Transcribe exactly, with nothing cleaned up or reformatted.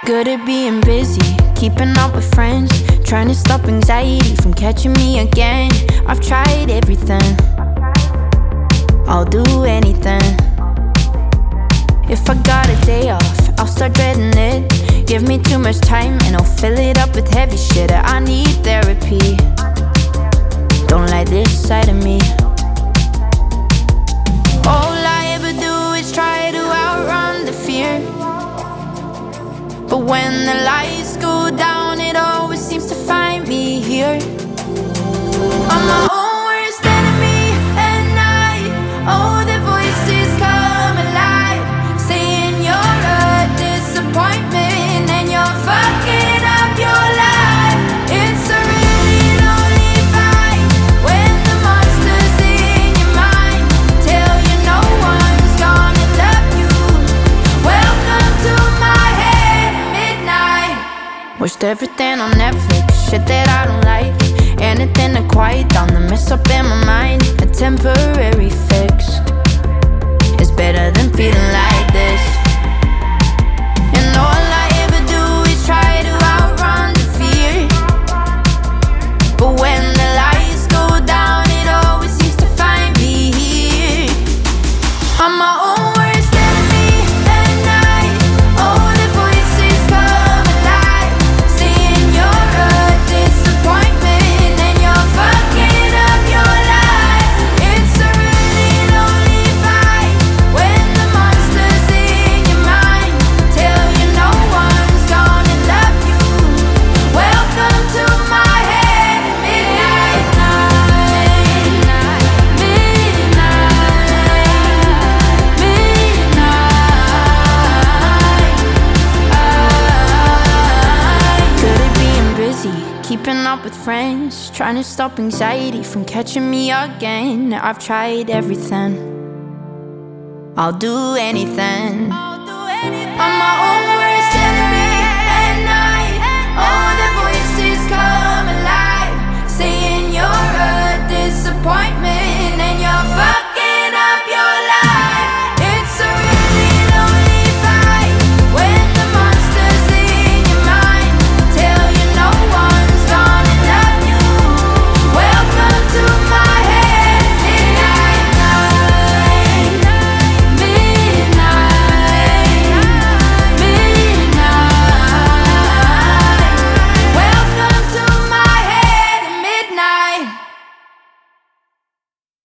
Good at being busy, keeping up with friends, trying to stop anxiety from catching me again. I've tried everything, I'll do anything. If I got a day off, I'll start dreading it. Give me too much time and I'll fill it up with heavy shit. I need therapy, don't like this side of me. All I ever do is try to outrun the fear, but when the lights go down, it always seems to find me here. I'm my own worst enemy at night. Oh, the voices come alive, saying you're a disappointment and you're fucking up your life. It's a really lonely fight when the monster's in your mind, tell you no one's gonna love you. Welcome to my head at midnight. Watched everything on Netflix, shit that I don't like. Anything to quiet down the mess up in my mind. A temporary fix is better than feeling like this. And all I ever do is try to outrun the fear, but when the lights go down, it always seems to find me here. I'm my own worst enemy at night. Oh, the voices come alive, saying you're a disappointment and you're fucking up your life. It's a really lonely fight when the monster's in your mind, tell you no one's gonna love you. Welcome to my head at midnight. Midnight, midnight, midnight. Good at being busy, keeping up with friends, trying to stop anxiety from catching me again. I've tried everything, I'll do anything. I'm my own